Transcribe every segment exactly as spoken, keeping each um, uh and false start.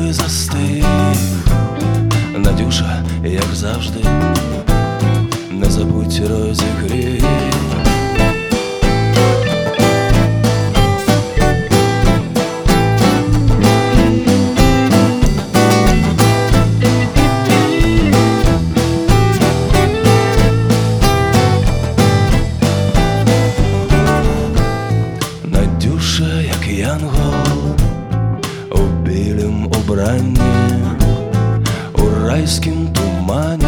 би застиг, Надюша, як завжди, не забудь розігрій. Надюша, як янгол у білім убранні, у райськім тумані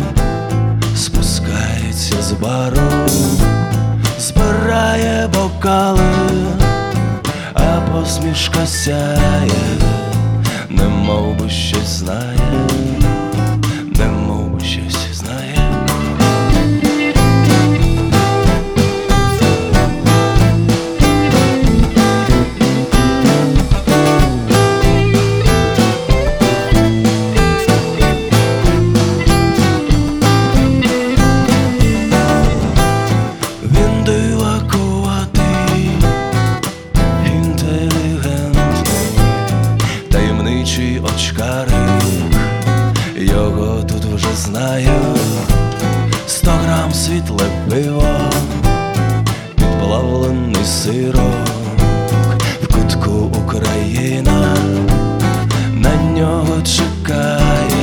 спускається з бару, збирає бокали, а посмішка сяє, немов би щось знає, немов би щось знає. Таємничий очкарик, його тут вже знаю. Сто грам світле пиво, підплавлений сирок, в кутку Україна на нього чекає.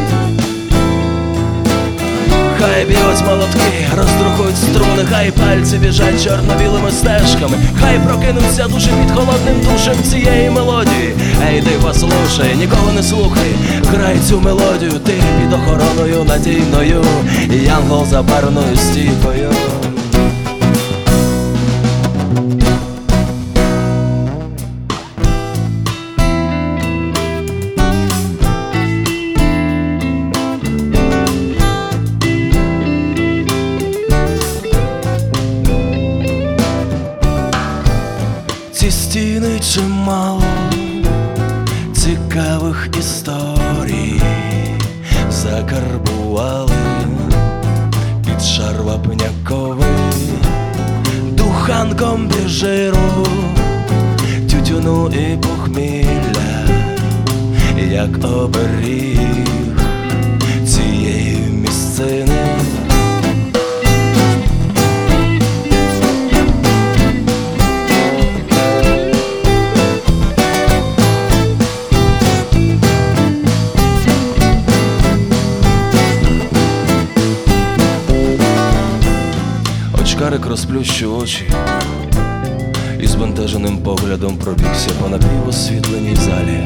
Хай б'ють молотки, роздрукують струни, хай пальці біжать чорно-білими стежками, хай прокинуться душі під холодним душем цієї мелодії. Ей, ти послухай, ніколи не слухай, грай цю мелодію, ти під охороною надійною, янгол за барною стійкою. Ці стіни чимало цікавих історій закарбували під шар вапняковий, духанком біжиру, тютюну і похмілля, як оберіг цієї місцини. Очкарик розплющив очі і збентеженим поглядом пробігся по напівосвітленій залі.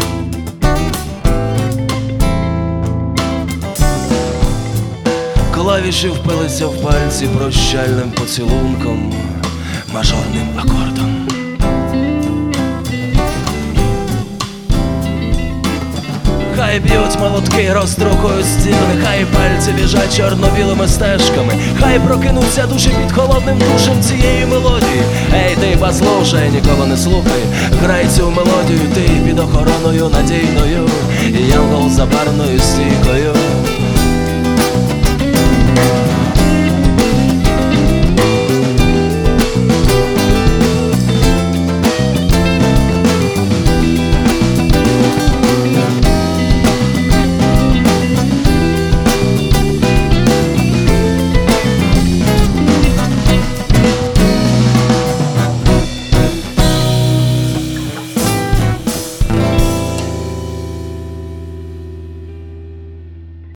Клавіші впилися в пальці прощальним поцілунком, мажорним акордом. Хай б'ють молотки, роздрукують стіни, хай пальці біжать чорно-білими стежками, хай прокинуться душі під холодним душем цієї мелодії. Ей, ти послухай, ніколи не слухай, грай цю мелодію, ти під охороною надійною, янгол за барною стійкою.